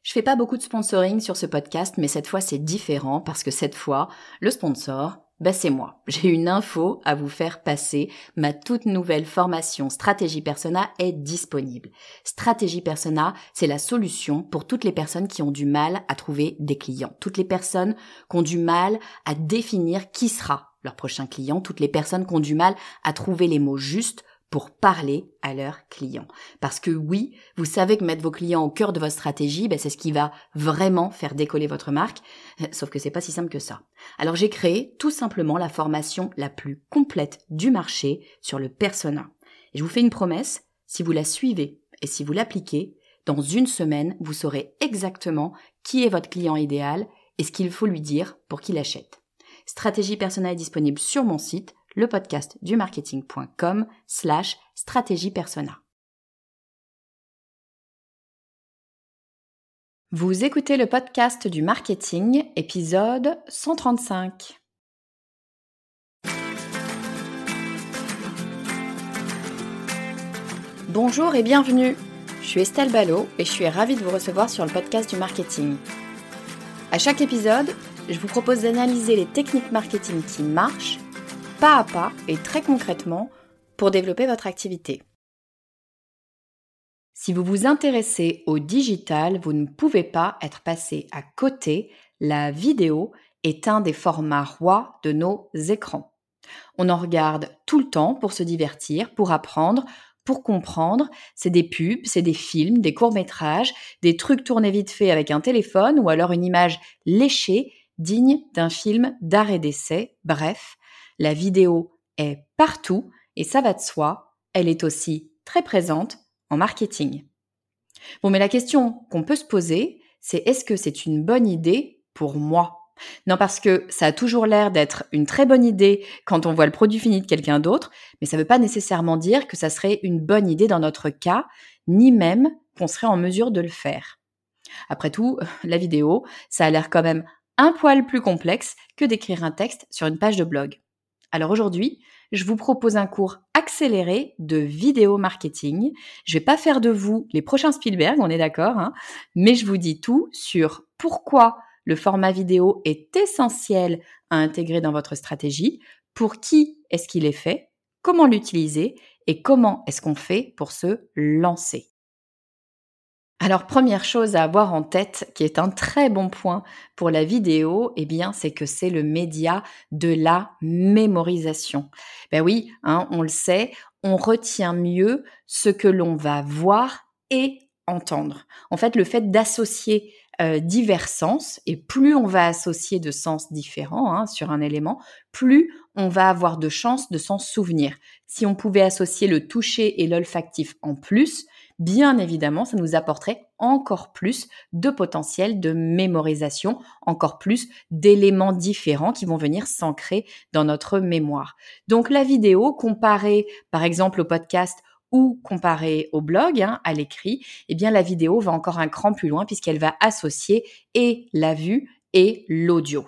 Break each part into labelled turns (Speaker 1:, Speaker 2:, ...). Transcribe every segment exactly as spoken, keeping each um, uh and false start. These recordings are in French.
Speaker 1: Je fais pas beaucoup de sponsoring sur ce podcast, mais cette fois c'est différent parce que cette fois, le sponsor, bah c'est moi. J'ai une info à vous faire passer. Ma toute nouvelle formation Stratégie Persona est disponible. Stratégie Persona, c'est la solution pour toutes les personnes qui ont du mal à trouver des clients. Toutes les personnes qui ont du mal à définir qui sera leur prochain client. Toutes les personnes qui ont du mal à trouver les mots justes pour parler à leurs clients. Parce que oui, vous savez que mettre vos clients au cœur de votre stratégie, ben c'est ce qui va vraiment faire décoller votre marque, sauf que c'est pas si simple que ça. Alors j'ai créé tout simplement la formation la plus complète du marché sur le persona. Et je vous fais une promesse, si vous la suivez et si vous l'appliquez, dans une semaine, vous saurez exactement qui est votre client idéal et ce qu'il faut lui dire pour qu'il achète. Stratégie Persona est disponible sur mon site, le podcast du marketing.com slash stratégie persona. Vous écoutez le podcast du marketing, épisode cent trente-cinq. Bonjour et bienvenue. Je suis Estelle Ballot et je suis ravie de vous recevoir sur le podcast du marketing. À chaque épisode, je vous propose d'analyser les techniques marketing qui marchent pas à pas et très concrètement pour développer votre activité. Si vous vous intéressez au digital, vous ne pouvez pas être passé à côté. La vidéo est un des formats rois de nos écrans. On en regarde tout le temps pour se divertir, pour apprendre, pour comprendre. C'est des pubs, c'est des films, des courts-métrages, des trucs tournés vite fait avec un téléphone ou alors une image léchée digne d'un film d'art d'essai. Bref, la vidéo est partout et ça va de soi, elle est aussi très présente en marketing. Bon, mais la question qu'on peut se poser, c'est est-ce que c'est une bonne idée pour moi ? Non, parce que ça a toujours l'air d'être une très bonne idée quand on voit le produit fini de quelqu'un d'autre, mais ça ne veut pas nécessairement dire que ça serait une bonne idée dans notre cas, ni même qu'on serait en mesure de le faire. Après tout, la vidéo, ça a l'air quand même un poil plus complexe que d'écrire un texte sur une page de blog. Alors aujourd'hui, je vous propose un cours accéléré de vidéo marketing. Je vais pas faire de vous les prochains Spielberg, on est d'accord, hein, mais je vous dis tout sur pourquoi le format vidéo est essentiel à intégrer dans votre stratégie, pour qui est-ce qu'il est fait, comment l'utiliser et comment est-ce qu'on fait pour se lancer. Alors, première chose à avoir en tête, qui est un très bon point pour la vidéo, eh bien, c'est que c'est le média de la mémorisation. Ben oui, hein, on le sait, on retient mieux ce que l'on va voir et entendre. En fait, le fait d'associer euh, divers sens, et plus on va associer de sens différents hein, sur un élément, plus on va avoir de chances de s'en souvenir. Si on pouvait associer le toucher et l'olfactif en plus, bien évidemment, ça nous apporterait encore plus de potentiel de mémorisation, encore plus d'éléments différents qui vont venir s'ancrer dans notre mémoire. Donc la vidéo, comparée par exemple au podcast ou comparée au blog, hein, à l'écrit, eh bien la vidéo va encore un cran plus loin puisqu'elle va associer et la vue et l'audio.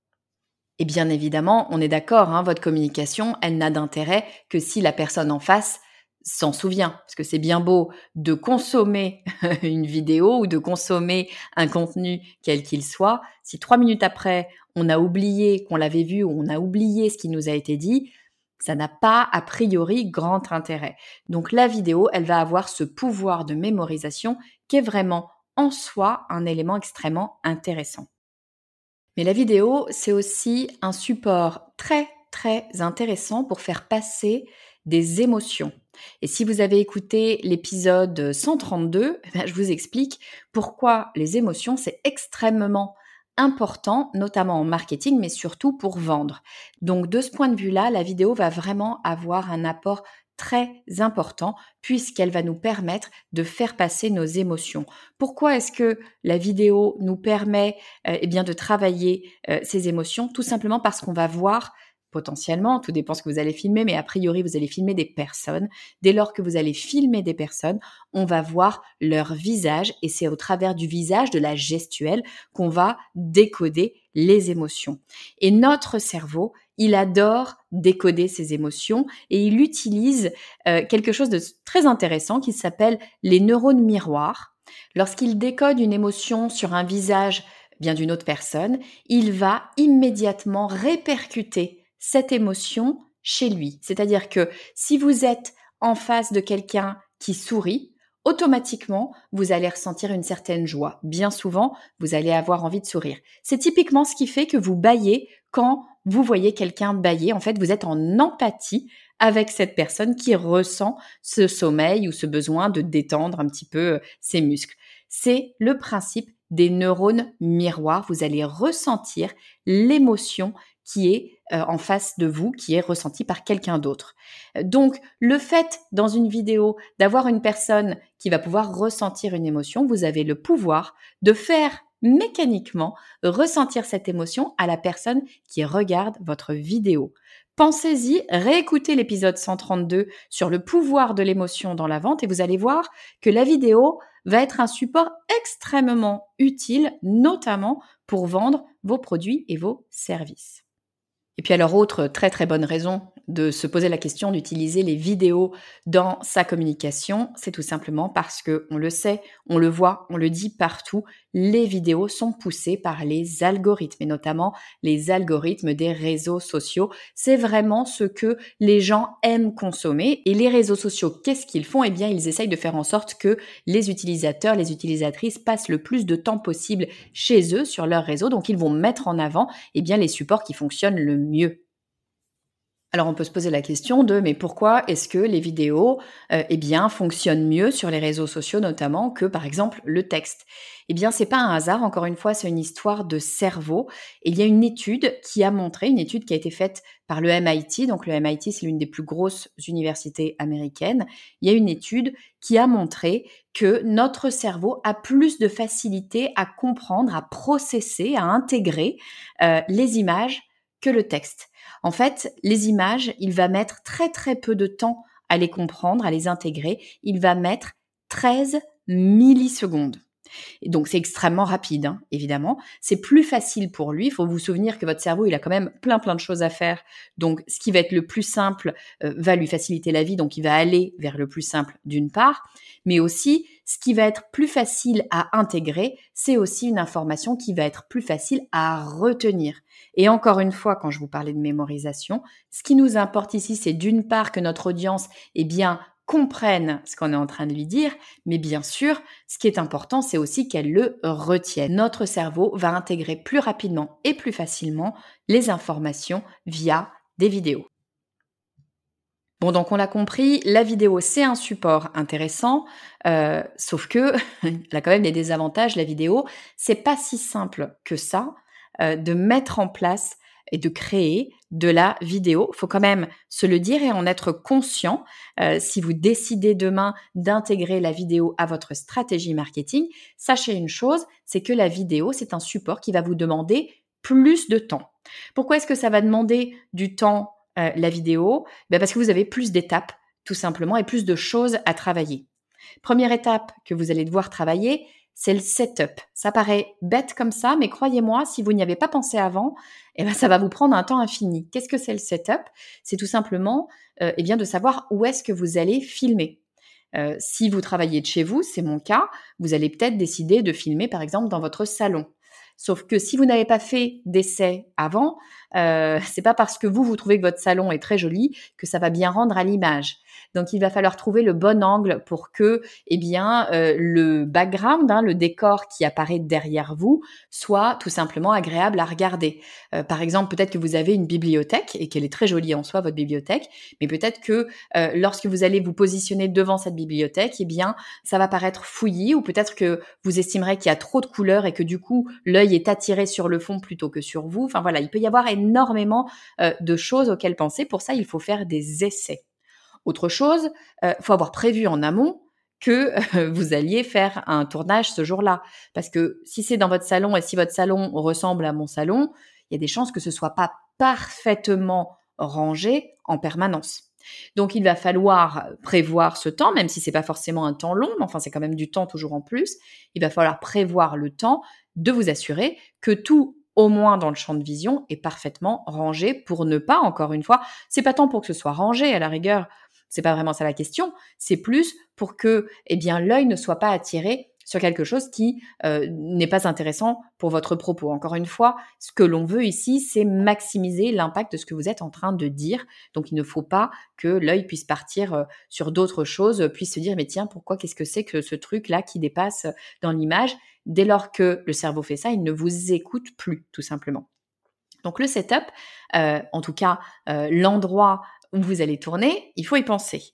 Speaker 1: Et bien évidemment, on est d'accord, hein, votre communication, elle n'a d'intérêt que si la personne en face s'en souvient. Parce que c'est bien beau de consommer une vidéo ou de consommer un contenu quel qu'il soit. Si trois minutes après, on a oublié qu'on l'avait vu ou on a oublié ce qui nous a été dit, ça n'a pas a priori grand intérêt. Donc la vidéo, elle va avoir ce pouvoir de mémorisation qui est vraiment en soi un élément extrêmement intéressant. Mais la vidéo, c'est aussi un support très, très intéressant pour faire passer des émotions. Et si vous avez écouté l'épisode cent trente-deux, eh bien, je vous explique pourquoi les émotions, c'est extrêmement important, notamment en marketing, mais surtout pour vendre. Donc, de ce point de vue-là, la vidéo va vraiment avoir un apport très important puisqu'elle va nous permettre de faire passer nos émotions. Pourquoi est-ce que la vidéo nous permet euh, eh bien, de travailler euh, ces émotions ? Tout simplement parce qu'on va voir potentiellement, tout dépend ce que vous allez filmer, mais a priori, vous allez filmer des personnes. Dès lors que vous allez filmer des personnes, on va voir leur visage et c'est au travers du visage, de la gestuelle, qu'on va décoder les émotions. Et notre cerveau, il adore décoder ses émotions et il utilise euh, quelque chose de très intéressant qui s'appelle les neurones miroirs. Lorsqu'il décode une émotion sur un visage bien d'une autre personne, il va immédiatement répercuter cette émotion chez lui. C'est-à-dire que si vous êtes en face de quelqu'un qui sourit, automatiquement, vous allez ressentir une certaine joie. Bien souvent, vous allez avoir envie de sourire. C'est typiquement ce qui fait que vous bâillez quand vous voyez quelqu'un bâiller. En fait, vous êtes en empathie avec cette personne qui ressent ce sommeil ou ce besoin de détendre un petit peu ses muscles. C'est le principe des neurones miroirs. Vous allez ressentir l'émotion qui est euh, en face de vous, qui est ressentie par quelqu'un d'autre. Donc, le fait, dans une vidéo, d'avoir une personne qui va pouvoir ressentir une émotion, vous avez le pouvoir de faire mécaniquement ressentir cette émotion à la personne qui regarde votre vidéo. Pensez-y, réécoutez l'épisode cent trente-deux sur le pouvoir de l'émotion dans la vente et vous allez voir que la vidéo va être un support extrêmement utile, notamment pour vendre vos produits et vos services. Et puis alors, autre très très bonne raison de se poser la question d'utiliser les vidéos dans sa communication, c'est tout simplement parce que, on le sait, on le voit, on le dit partout, les vidéos sont poussées par les algorithmes et notamment les algorithmes des réseaux sociaux. C'est vraiment ce que les gens aiment consommer et les réseaux sociaux, qu'est-ce qu'ils font ? Eh bien, ils essayent de faire en sorte que les utilisateurs, les utilisatrices passent le plus de temps possible chez eux sur leur réseau. Donc, ils vont mettre en avant eh bien, les supports qui fonctionnent le mieux. Alors on peut se poser la question de mais pourquoi est-ce que les vidéos euh, eh bien fonctionnent mieux sur les réseaux sociaux notamment que par exemple le texte ? Eh bien c'est pas un hasard, encore une fois c'est une histoire de cerveau. Et il y a une étude qui a montré, une étude qui a été faite par le M I T, donc le M I T c'est l'une des plus grosses universités américaines. Il y a une étude qui a montré que notre cerveau a plus de facilité à comprendre, à processer, à intégrer euh, les images que le texte. En fait, les images, il va mettre très très peu de temps à les comprendre, à les intégrer. Il va mettre treize millisecondes. Et donc, c'est extrêmement rapide, hein, évidemment. C'est plus facile pour lui. Il faut vous souvenir que votre cerveau, il a quand même plein plein de choses à faire. Donc, ce qui va être le plus simple euh, va lui faciliter la vie. Donc, il va aller vers le plus simple d'une part. Mais aussi, ce qui va être plus facile à intégrer, c'est aussi une information qui va être plus facile à retenir. Et encore une fois, quand je vous parlais de mémorisation, ce qui nous importe ici, c'est d'une part que notre audience, eh bien, comprenne ce qu'on est en train de lui dire, mais bien sûr, ce qui est important, c'est aussi qu'elle le retienne. Notre cerveau va intégrer plus rapidement et plus facilement les informations via des vidéos. Bon, donc on l'a compris, la vidéo, c'est un support intéressant, euh, sauf que, il a quand même des désavantages, la vidéo, c'est pas si simple que ça euh, de mettre en place et de créer de la vidéo. Il faut quand même se le dire et en être conscient. Euh, si vous décidez demain d'intégrer la vidéo à votre stratégie marketing, sachez une chose, c'est que la vidéo, c'est un support qui va vous demander plus de temps. Pourquoi est-ce que ça va demander du temps euh, la vidéo ? Ben parce que vous avez plus d'étapes, tout simplement, et plus de choses à travailler. Première étape que vous allez devoir travailler, c'est le setup. Ça paraît bête comme ça, mais croyez-moi, si vous n'y avez pas pensé avant, eh ben, ça va vous prendre un temps infini. Qu'est-ce que c'est le setup ? C'est tout simplement euh, eh bien, de savoir où est-ce que vous allez filmer. Euh, si vous travaillez de chez vous, c'est mon cas, vous allez peut-être décider de filmer par exemple dans votre salon. Sauf que si vous n'avez pas fait d'essai avant, euh, c'est pas parce que vous, vous trouvez que votre salon est très joli que ça va bien rendre à l'image. Donc, il va falloir trouver le bon angle pour que, eh bien, euh, le background, hein, le décor qui apparaît derrière vous, soit tout simplement agréable à regarder. Euh, par exemple, peut-être que vous avez une bibliothèque et qu'elle est très jolie en soi, votre bibliothèque, mais peut-être que euh, lorsque vous allez vous positionner devant cette bibliothèque, eh bien, ça va paraître fouillis ou peut-être que vous estimerez qu'il y a trop de couleurs et que du coup, l'œil est attiré sur le fond plutôt que sur vous. Enfin voilà, il peut y avoir énormément euh, de choses auxquelles penser. Pour ça, il faut faire des essais. Autre chose, il euh, faut avoir prévu en amont que euh, vous alliez faire un tournage ce jour-là. Parce que si c'est dans votre salon et si votre salon ressemble à mon salon, il y a des chances que ce soit pas parfaitement rangé en permanence. Donc, il va falloir prévoir ce temps, même si c'est pas forcément un temps long, mais enfin, c'est quand même du temps toujours en plus. Il va falloir prévoir le temps de vous assurer que tout, au moins dans le champ de vision, est parfaitement rangé pour ne pas, encore une fois, c'est pas tant pour que ce soit rangé à la rigueur, c'est pas vraiment ça la question, c'est plus pour que, eh bien, l'œil ne soit pas attiré sur quelque chose qui euh, n'est pas intéressant pour votre propos. Encore une fois, ce que l'on veut ici, c'est maximiser l'impact de ce que vous êtes en train de dire. Donc, il ne faut pas que l'œil puisse partir euh, sur d'autres choses, puisse se dire, mais tiens, pourquoi, qu'est-ce que c'est que ce truc-là qui dépasse dans l'image? Dès lors que le cerveau fait ça, il ne vous écoute plus, tout simplement. Donc, le setup, euh, en tout cas, euh, l'endroit où vous allez tourner, il faut y penser.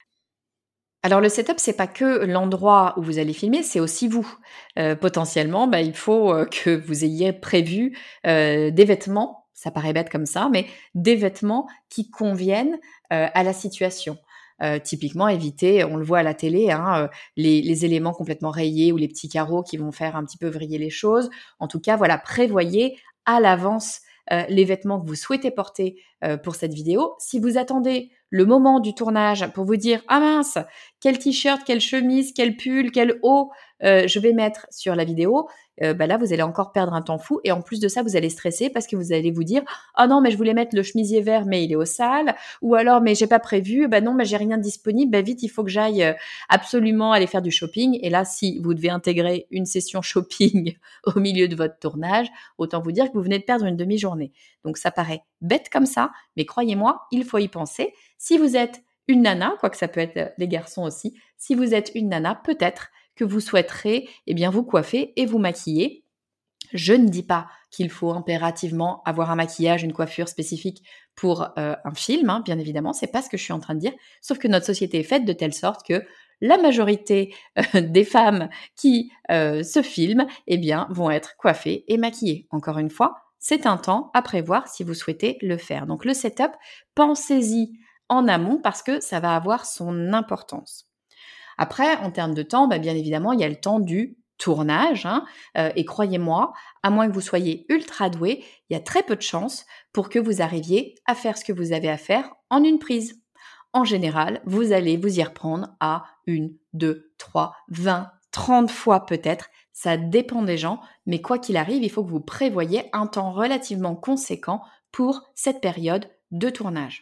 Speaker 1: Alors le setup, c'est pas que l'endroit où vous allez filmer, c'est aussi vous. Heu, potentiellement, bah, il faut, heu, que vous ayez prévu, heu, des vêtements, ça paraît bête comme ça, mais des vêtements qui conviennent, heu, à la situation. Heu, typiquement éviter, on le voit à la télé, hein, heu, les les éléments complètement rayés ou les petits carreaux qui vont faire un petit peu vriller les choses. En tout cas, voilà, prévoyez à l'avance, heu, les vêtements que vous souhaitez porter, heu, pour cette vidéo. Si vous attendez le moment du tournage pour vous dire: «Ah mince, quel t-shirt, quelle chemise, quel pull, quel haut euh, je vais mettre sur la vidéo, euh, bah là, vous allez encore perdre un temps fou. Et en plus de ça, vous allez stresser parce que vous allez vous dire, ah non, mais je voulais mettre le chemisier vert, mais il est au sale. Ou alors, mais j'ai pas prévu, bah non, mais j'ai rien disponible, bah vite, il faut que j'aille euh, absolument aller faire du shopping. Et là, si vous devez intégrer une session shopping au milieu de votre tournage, autant vous dire que vous venez de perdre une demi-journée. Donc, ça paraît bête comme ça, mais croyez-moi, il faut y penser. Si vous êtes une nana, quoique ça peut être les garçons aussi, si vous êtes une nana, peut-être que vous souhaiterez eh bien, vous coiffer et vous maquiller. Je ne dis pas qu'il faut impérativement avoir un maquillage, une coiffure spécifique pour euh, un film, hein, bien évidemment, c'est pas ce que je suis en train de dire, sauf que notre société est faite de telle sorte que la majorité euh, des femmes qui euh, se filment eh bien, vont être coiffées et maquillées. Encore une fois, c'est un temps à prévoir si vous souhaitez le faire. Donc le setup, pensez-y en amont parce que ça va avoir son importance. Après, en termes de temps, bah, bien évidemment, il y a le temps du tournage. Hein, euh, et croyez-moi, à moins que vous soyez ultra doué, il y a très peu de chances pour que vous arriviez à faire ce que vous avez à faire en une prise. En général, vous allez vous y reprendre à une, deux, trois, vingt, trente fois peut-être. Ça dépend des gens, mais quoi qu'il arrive, il faut que vous prévoyiez un temps relativement conséquent pour cette période de tournage.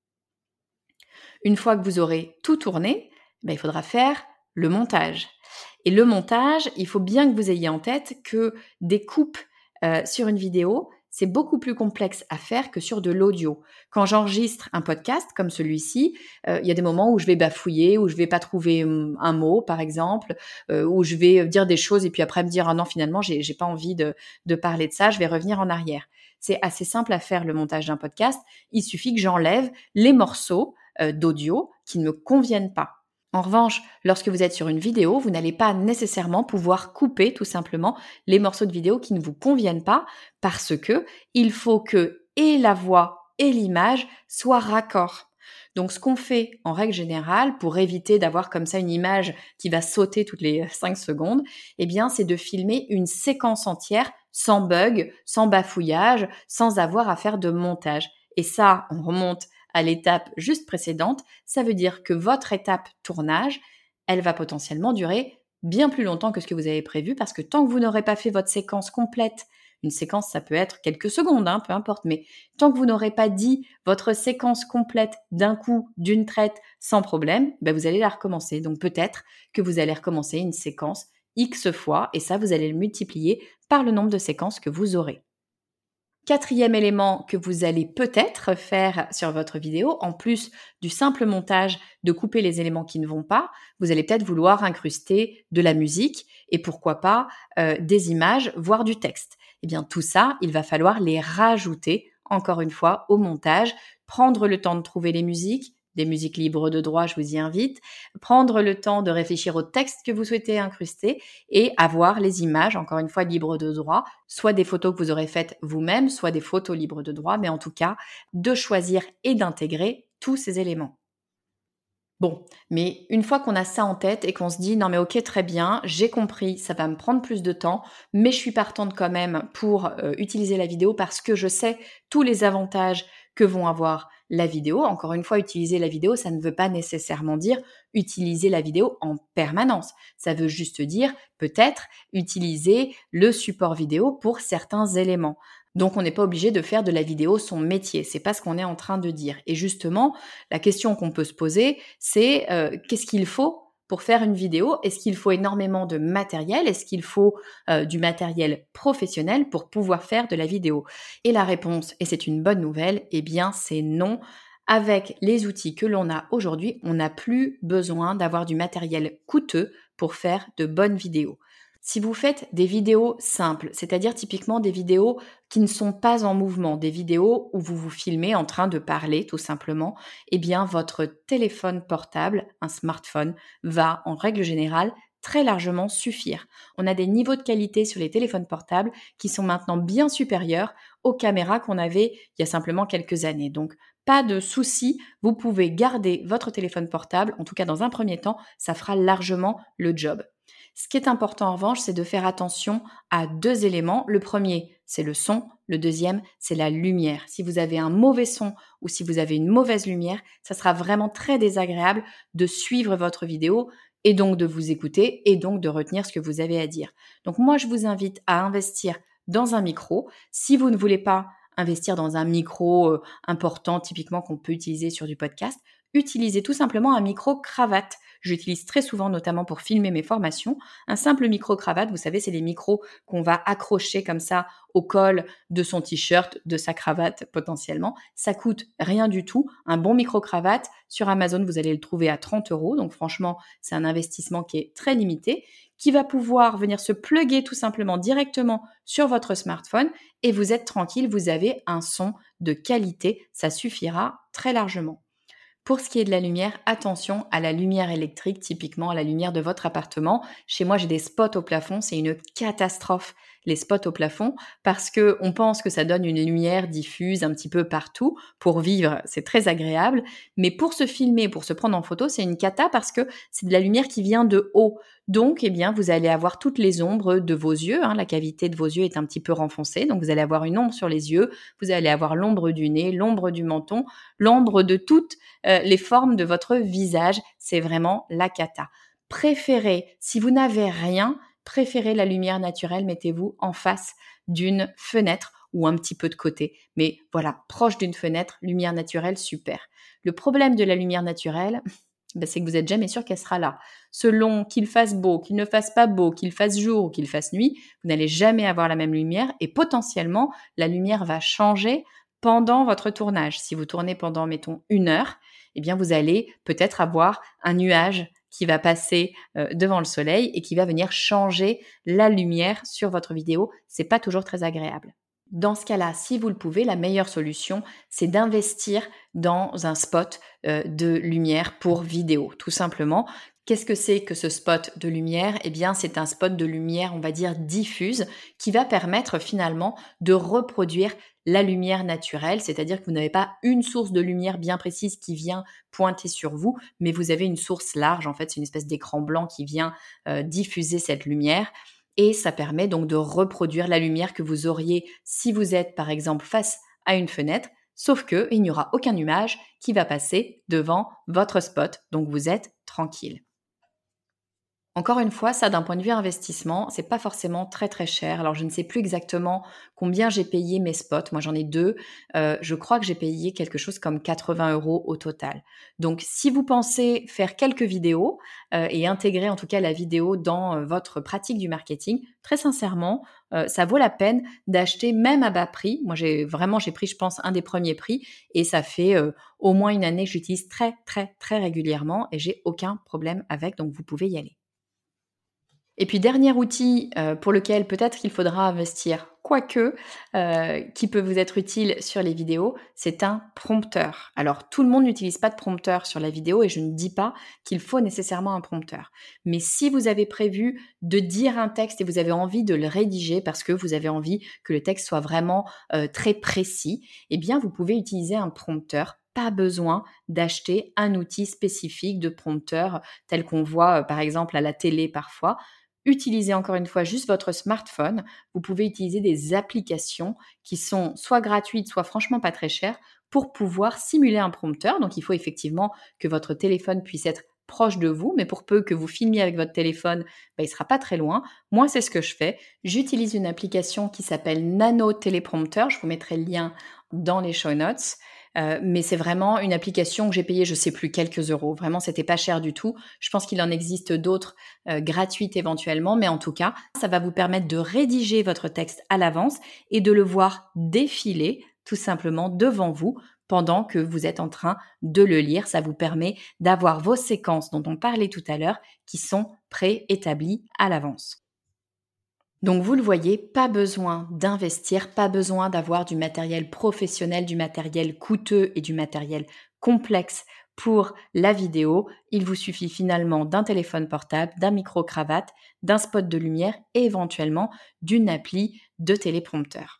Speaker 1: Une fois que vous aurez tout tourné, ben, il faudra faire le montage. Et le montage, il faut bien que vous ayez en tête que des coupes euh, sur une vidéo, c'est beaucoup plus complexe à faire que sur de l'audio. Quand j'enregistre un podcast comme celui-ci, euh, il y a des moments où je vais bafouiller, où je vais pas trouver um, un mot, par exemple, euh, où je vais dire des choses et puis après me dire ah non finalement j'ai, j'ai pas envie de, de parler de ça, je vais revenir en arrière. C'est assez simple à faire le montage d'un podcast. Il suffit que j'enlève les morceaux euh, d'audio qui ne me conviennent pas. En revanche, lorsque vous êtes sur une vidéo, vous n'allez pas nécessairement pouvoir couper tout simplement les morceaux de vidéo qui ne vous conviennent pas parce que il faut que et la voix et l'image soient raccords. Donc, ce qu'on fait en règle générale pour éviter d'avoir comme ça une image qui va sauter toutes les cinq secondes, eh bien, c'est de filmer une séquence entière sans bug, sans bafouillage, sans avoir à faire de montage. Et ça, on remonte à l'étape juste précédente, ça veut dire que votre étape tournage, elle va potentiellement durer bien plus longtemps que ce que vous avez prévu parce que tant que vous n'aurez pas fait votre séquence complète, une séquence ça peut être quelques secondes, hein, peu importe, mais tant que vous n'aurez pas dit votre séquence complète d'un coup, d'une traite, sans problème, ben vous allez la recommencer. Donc peut-être que vous allez recommencer une séquence X fois et ça, vous allez le multiplier par le nombre de séquences que vous aurez. Quatrième élément que vous allez peut-être faire sur votre vidéo, en plus du simple montage de couper les éléments qui ne vont pas, vous allez peut-être vouloir incruster de la musique et pourquoi pas euh, des images, voire du texte. Eh bien tout ça, il va falloir les rajouter, encore une fois, au montage, prendre le temps de trouver les musiques, des musiques libres de droit, je vous y invite, prendre le temps de réfléchir au texte que vous souhaitez incruster et avoir les images, encore une fois, libres de droit, soit des photos que vous aurez faites vous-même, soit des photos libres de droit, mais en tout cas, de choisir et d'intégrer tous ces éléments. Bon, mais une fois qu'on a ça en tête et qu'on se dit non mais ok très bien, j'ai compris, ça va me prendre plus de temps, mais je suis partante quand même pour euh, utiliser la vidéo parce que je sais tous les avantages que vont avoir la vidéo. Encore une fois, utiliser la vidéo, ça ne veut pas nécessairement dire utiliser la vidéo en permanence. Ça veut juste dire peut-être utiliser le support vidéo pour certains éléments. Donc, on n'est pas obligé de faire de la vidéo son métier. C'est pas ce qu'on est en train de dire. Et justement, la question qu'on peut se poser, c'est euh, qu'est-ce qu'il faut pour faire une vidéo? Est-ce qu'il faut énormément de matériel? Est-ce qu'il faut euh, du matériel professionnel pour pouvoir faire de la vidéo? Et la réponse, et c'est une bonne nouvelle, eh bien c'est non. Avec les outils que l'on a aujourd'hui, on n'a plus besoin d'avoir du matériel coûteux pour faire de bonnes vidéos. Si vous faites des vidéos simples, c'est-à-dire typiquement des vidéos qui ne sont pas en mouvement, des vidéos où vous vous filmez en train de parler tout simplement, eh bien votre téléphone portable, un smartphone, va en règle générale très largement suffire. On a des niveaux de qualité sur les téléphones portables qui sont maintenant bien supérieurs aux caméras qu'on avait il y a simplement quelques années. Donc pas de souci, vous pouvez garder votre téléphone portable, en tout cas dans un premier temps, ça fera largement le job. Ce qui est important en revanche, c'est de faire attention à deux éléments. Le premier, c'est le son. Le deuxième, c'est la lumière. Si vous avez un mauvais son ou si vous avez une mauvaise lumière, ça sera vraiment très désagréable de suivre votre vidéo et donc de vous écouter et donc de retenir ce que vous avez à dire. Donc moi, je vous invite à investir dans un micro. Si vous ne voulez pas investir dans un micro euh, important, typiquement qu'on peut utiliser sur du podcast, utilisez tout simplement un micro cravate. J'utilise très souvent, notamment pour filmer mes formations, un simple micro-cravate. Vous savez, c'est les micros qu'on va accrocher comme ça au col de son t-shirt, de sa cravate potentiellement. Ça coûte rien du tout. Un bon micro-cravate, sur Amazon, vous allez le trouver à trente euros. Donc franchement, c'est un investissement qui est très limité, qui va pouvoir venir se plugger tout simplement directement sur votre smartphone et vous êtes tranquille, vous avez un son de qualité. Ça suffira très largement. Pour ce qui est de la lumière, attention à la lumière électrique, typiquement à la lumière de votre appartement. Chez moi, j'ai des spots au plafond, c'est une catastrophe, les spots au plafond, parce que on pense que ça donne une lumière diffuse un petit peu partout. Pour vivre, c'est très agréable, mais pour se filmer, pour se prendre en photo, c'est une cata parce que c'est de la lumière qui vient de haut. Donc, eh bien, vous allez avoir toutes les ombres de vos yeux. Hein, la cavité de vos yeux est un petit peu renfoncée, donc vous allez avoir une ombre sur les yeux, vous allez avoir l'ombre du nez, l'ombre du menton, l'ombre de toutes euh, les formes de votre visage. C'est vraiment la cata. Préférez, si vous n'avez rien, préférez la lumière naturelle, mettez-vous en face d'une fenêtre ou un petit peu de côté. Mais voilà, proche d'une fenêtre, lumière naturelle, super. Le problème de la lumière naturelle, ben, c'est que vous n'êtes jamais sûr qu'elle sera là. Selon qu'il fasse beau, qu'il ne fasse pas beau, qu'il fasse jour ou qu'il fasse nuit, vous n'allez jamais avoir la même lumière et potentiellement, la lumière va changer pendant votre tournage. Si vous tournez pendant, mettons, une heure, eh bien, vous allez peut-être avoir un nuage qui va passer euh, devant le soleil et qui va venir changer la lumière sur votre vidéo. C'est pas toujours très agréable. Dans ce cas-là, si vous le pouvez, la meilleure solution, c'est d'investir dans un spot euh, de lumière pour vidéo, tout simplement. Qu'est-ce que c'est que ce spot de lumière? Eh bien, c'est un spot de lumière, on va dire, diffuse, qui va permettre finalement de reproduire la lumière naturelle, c'est-à-dire que vous n'avez pas une source de lumière bien précise qui vient pointer sur vous, mais vous avez une source large, en fait, c'est une espèce d'écran blanc qui vient euh, diffuser cette lumière. Et ça permet donc de reproduire la lumière que vous auriez si vous êtes par exemple face à une fenêtre, sauf qu'il n'y aura aucun nuage qui va passer devant votre spot, donc vous êtes tranquille. Encore une fois, ça d'un point de vue investissement, c'est pas forcément très très cher. Alors je ne sais plus exactement combien j'ai payé mes spots. Moi j'en ai deux. Euh, je crois que j'ai payé quelque chose comme quatre-vingts euros au total. Donc si vous pensez faire quelques vidéos euh, et intégrer en tout cas la vidéo dans euh, votre pratique du marketing, très sincèrement, euh, ça vaut la peine d'acheter même à bas prix. Moi j'ai vraiment j'ai pris je pense un des premiers prix et ça fait euh, au moins une année que j'utilise très très très régulièrement et j'ai aucun problème avec. Donc vous pouvez y aller. Et puis dernier outil euh, pour lequel peut-être qu'il faudra investir, quoique, euh, qui peut vous être utile sur les vidéos, c'est un prompteur. Alors tout le monde n'utilise pas de prompteur sur la vidéo et je ne dis pas qu'il faut nécessairement un prompteur. Mais si vous avez prévu de dire un texte et vous avez envie de le rédiger parce que vous avez envie que le texte soit vraiment euh, très précis, eh bien vous pouvez utiliser un prompteur. Pas besoin d'acheter un outil spécifique de prompteur tel qu'on voit euh, par exemple à la télé parfois. Utilisez encore une fois juste votre smartphone. Vous pouvez utiliser des applications qui sont soit gratuites, soit franchement pas très chères pour pouvoir simuler un prompteur. Donc, il faut effectivement que votre téléphone puisse être proche de vous, mais pour peu que vous filmiez avec votre téléphone, ben, il ne sera pas très loin. Moi, c'est ce que je fais. J'utilise une application qui s'appelle Nano Téléprompteur. Je vous mettrai le lien dans les show notes. Euh, mais c'est vraiment une application que j'ai payée, je sais plus, quelques euros. Vraiment, c'était pas cher du tout. Je pense qu'il en existe d'autres euh, gratuites éventuellement, mais en tout cas, ça va vous permettre de rédiger votre texte à l'avance et de le voir défiler tout simplement devant vous pendant que vous êtes en train de le lire. Ça vous permet d'avoir vos séquences dont on parlait tout à l'heure qui sont préétablies à l'avance. Donc vous le voyez, pas besoin d'investir, pas besoin d'avoir du matériel professionnel, du matériel coûteux et du matériel complexe pour la vidéo. Il vous suffit finalement d'un téléphone portable, d'un micro-cravate, d'un spot de lumière et éventuellement d'une appli de téléprompteur.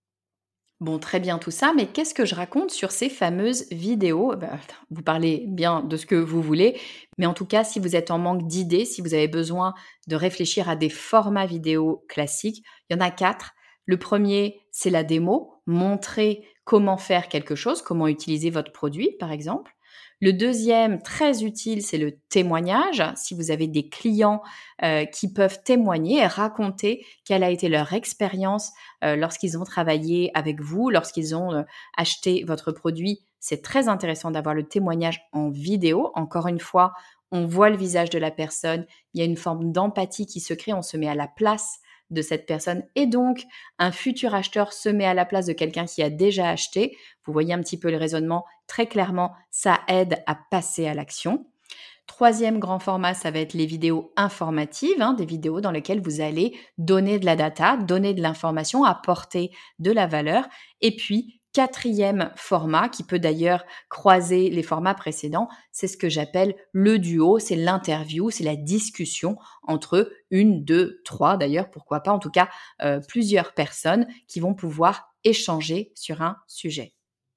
Speaker 1: Bon, très bien tout ça, mais qu'est-ce que je raconte sur ces fameuses vidéos? Ben, vous parlez bien de ce que vous voulez, mais en tout cas, si vous êtes en manque d'idées, si vous avez besoin de réfléchir à des formats vidéo classiques, il y en a quatre. Le premier, c'est la démo, montrer comment faire quelque chose, comment utiliser votre produit, par exemple. Le deuxième, très utile, c'est le témoignage. Si vous avez des clients euh, qui peuvent témoigner et raconter quelle a été leur expérience euh, lorsqu'ils ont travaillé avec vous, lorsqu'ils ont euh, acheté votre produit, c'est très intéressant d'avoir le témoignage en vidéo. Encore une fois, on voit le visage de la personne, il y a une forme d'empathie qui se crée, on se met à la place de cette personne et donc un futur acheteur se met à la place de quelqu'un qui a déjà acheté. Vous voyez un petit peu le raisonnement, très clairement, ça aide à passer à l'action. Troisième grand format, ça va être les vidéos informatives, hein, des vidéos dans lesquelles vous allez donner de la data, donner de l'information, apporter de la valeur. Et puis, quatrième format, qui peut d'ailleurs croiser les formats précédents, c'est ce que j'appelle le duo, c'est l'interview, c'est la discussion entre une, deux, trois d'ailleurs, pourquoi pas, en tout cas euh, plusieurs personnes qui vont pouvoir échanger sur un sujet.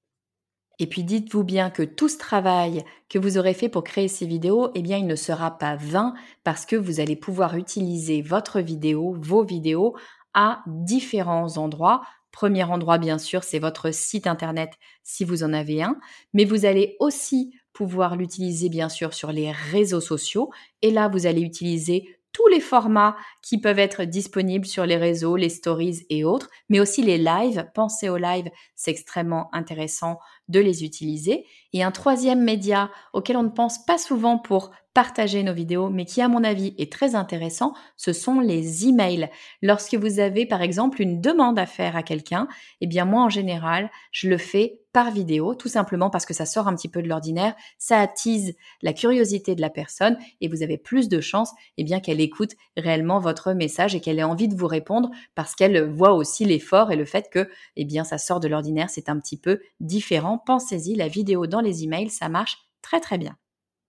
Speaker 1: Et puis dites-vous bien que tout ce travail que vous aurez fait pour créer ces vidéos, eh bien il ne sera pas vain parce que vous allez pouvoir utiliser votre vidéo, vos vidéos à différents endroits. Premier endroit, bien sûr, c'est votre site internet si vous en avez un, mais vous allez aussi pouvoir l'utiliser bien sûr sur les réseaux sociaux et là vous allez utiliser tous les formats qui peuvent être disponibles sur les réseaux, les stories et autres, mais aussi les lives. Pensez aux lives, c'est extrêmement intéressant de les utiliser. Et un troisième média auquel on ne pense pas souvent pour partager nos vidéos, mais qui à mon avis est très intéressant, ce sont les emails. Lorsque vous avez par exemple une demande à faire à quelqu'un, eh bien moi en général, je le fais par vidéo, tout simplement parce que ça sort un petit peu de l'ordinaire, ça attise la curiosité de la personne et vous avez plus de chances eh bien qu'elle écoute réellement votre message et qu'elle ait envie de vous répondre parce qu'elle voit aussi l'effort et le fait que eh bien ça sort de l'ordinaire, c'est un petit peu différent. Pensez-y, la vidéo dans les emails, ça marche très très bien.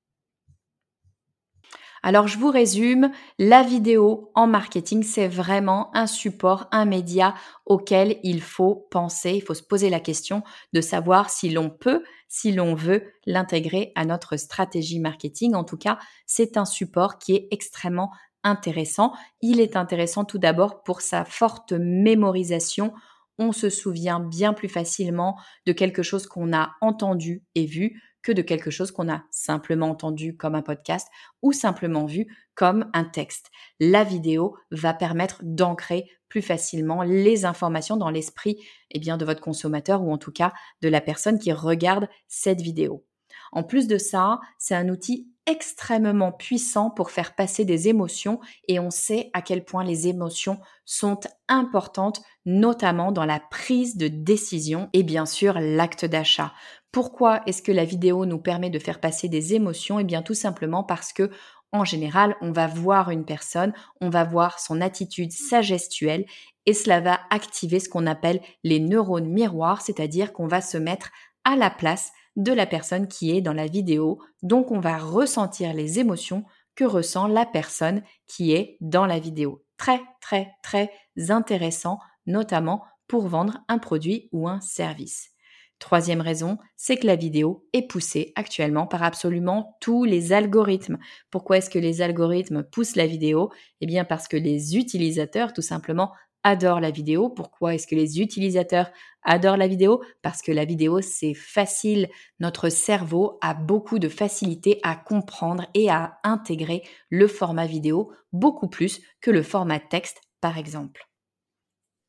Speaker 1: Alors, je vous résume, la vidéo en marketing, c'est vraiment un support, un média auquel il faut penser, il faut se poser la question de savoir si l'on peut, si l'on veut l'intégrer à notre stratégie marketing. En tout cas, c'est un support qui est extrêmement intéressant. Il est intéressant tout d'abord pour sa forte mémorisation. On se souvient bien plus facilement de quelque chose qu'on a entendu et vu que de quelque chose qu'on a simplement entendu comme un podcast ou simplement vu comme un texte. La vidéo va permettre d'ancrer plus facilement les informations dans l'esprit eh bien, de votre consommateur ou en tout cas de la personne qui regarde cette vidéo. En plus de ça, c'est un outil extrêmement puissant pour faire passer des émotions et on sait à quel point les émotions sont importantes, notamment dans la prise de décision et bien sûr l'acte d'achat. Pourquoi est-ce que la vidéo nous permet de faire passer des émotions? Eh bien tout simplement parce que en général, on va voir une personne, on va voir son attitude, sa gestuelle et cela va activer ce qu'on appelle les neurones miroirs, c'est-à-dire qu'on va se mettre à la place de la personne qui est dans la vidéo. Donc, on va ressentir les émotions que ressent la personne qui est dans la vidéo. Très, très, très intéressant, notamment pour vendre un produit ou un service. Troisième raison, c'est que la vidéo est poussée actuellement par absolument tous les algorithmes. Pourquoi est-ce que les algorithmes poussent la vidéo? Eh bien parce que les utilisateurs, tout simplement, adorent la vidéo. Pourquoi est-ce que les utilisateurs adorent la vidéo? Parce que la vidéo, c'est facile. Notre cerveau a beaucoup de facilité à comprendre et à intégrer le format vidéo beaucoup plus que le format texte, par exemple.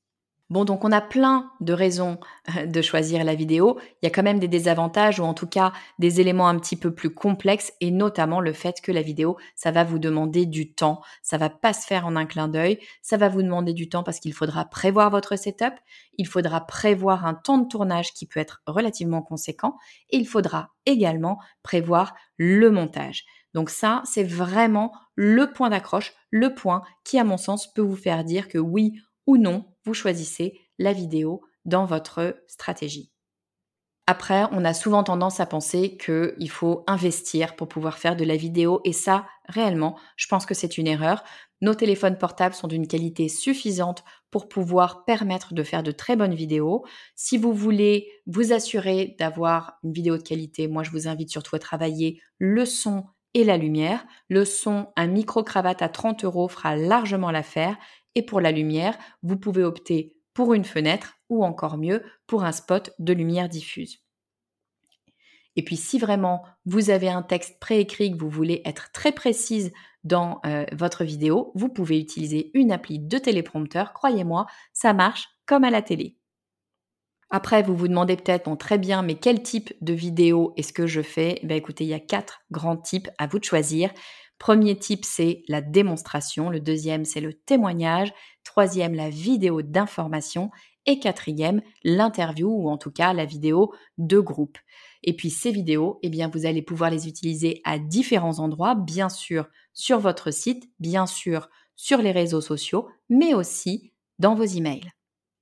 Speaker 1: Bon, donc on a plein de raisons euh, de choisir la vidéo. Il y a quand même des désavantages ou en tout cas des éléments un petit peu plus complexes et notamment le fait que la vidéo, ça va vous demander du temps. Ça va pas se faire en un clin d'œil. Ça va vous demander du temps parce qu'il faudra prévoir votre setup. Il faudra prévoir un temps de tournage qui peut être relativement conséquent et il faudra également prévoir le montage. Donc ça, c'est vraiment le point d'accroche, le point qui, à mon sens, peut vous faire dire que oui ou non, vous choisissez la vidéo dans votre stratégie. Après, on a souvent tendance à penser qu'il faut investir pour pouvoir faire de la vidéo et ça, réellement, je pense que c'est une erreur. Nos téléphones portables sont d'une qualité suffisante pour pouvoir permettre de faire de très bonnes vidéos. Si vous voulez vous assurer d'avoir une vidéo de qualité, moi je vous invite surtout à travailler le son et la lumière. Le son, un micro-cravate à trente euros fera largement l'affaire. Et pour la lumière, vous pouvez opter pour une fenêtre ou encore mieux pour un spot de lumière diffuse. Et puis si vraiment vous avez un texte préécrit que vous voulez être très précise dans euh, votre vidéo, vous pouvez utiliser une appli de téléprompteur. Croyez-moi, ça marche comme à la télé. Après, vous vous demandez peut-être, bon, très bien, mais quel type de vidéo est-ce que je fais? Ben, écoutez, il y a quatre grands types, à vous de choisir. Premier type, c'est la démonstration. Le deuxième, c'est le témoignage. Troisième, la vidéo d'information. Et quatrième, l'interview ou en tout cas la vidéo de groupe. Et puis ces vidéos, eh bien, vous allez pouvoir les utiliser à différents endroits, bien sûr sur votre site, bien sûr sur les réseaux sociaux, mais aussi dans vos emails.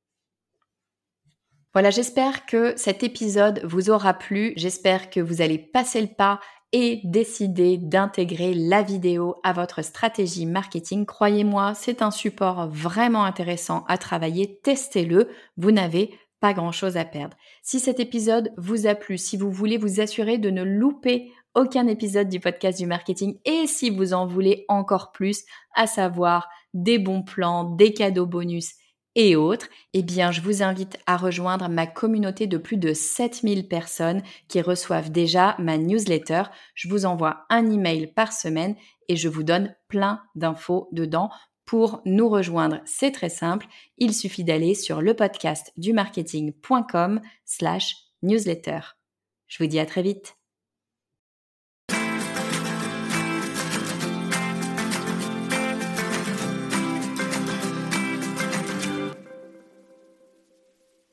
Speaker 1: Voilà, j'espère que cet épisode vous aura plu. J'espère que vous allez passer le pas et décider d'intégrer la vidéo à votre stratégie marketing. Croyez-moi, c'est un support vraiment intéressant à travailler. Testez-le, vous n'avez pas grand-chose à perdre. Si cet épisode vous a plu, si vous voulez vous assurer de ne louper aucun épisode du podcast du marketing et si vous en voulez encore plus, à savoir des bons plans, des cadeaux bonus et autres, eh bien, je vous invite à rejoindre ma communauté de plus de sept mille personnes qui reçoivent déjà ma newsletter. Je vous envoie un email par semaine et je vous donne plein d'infos dedans. Pour nous rejoindre, c'est très simple. Il suffit d'aller sur le podcast du marketing point com slash newsletter. Je vous dis à très vite.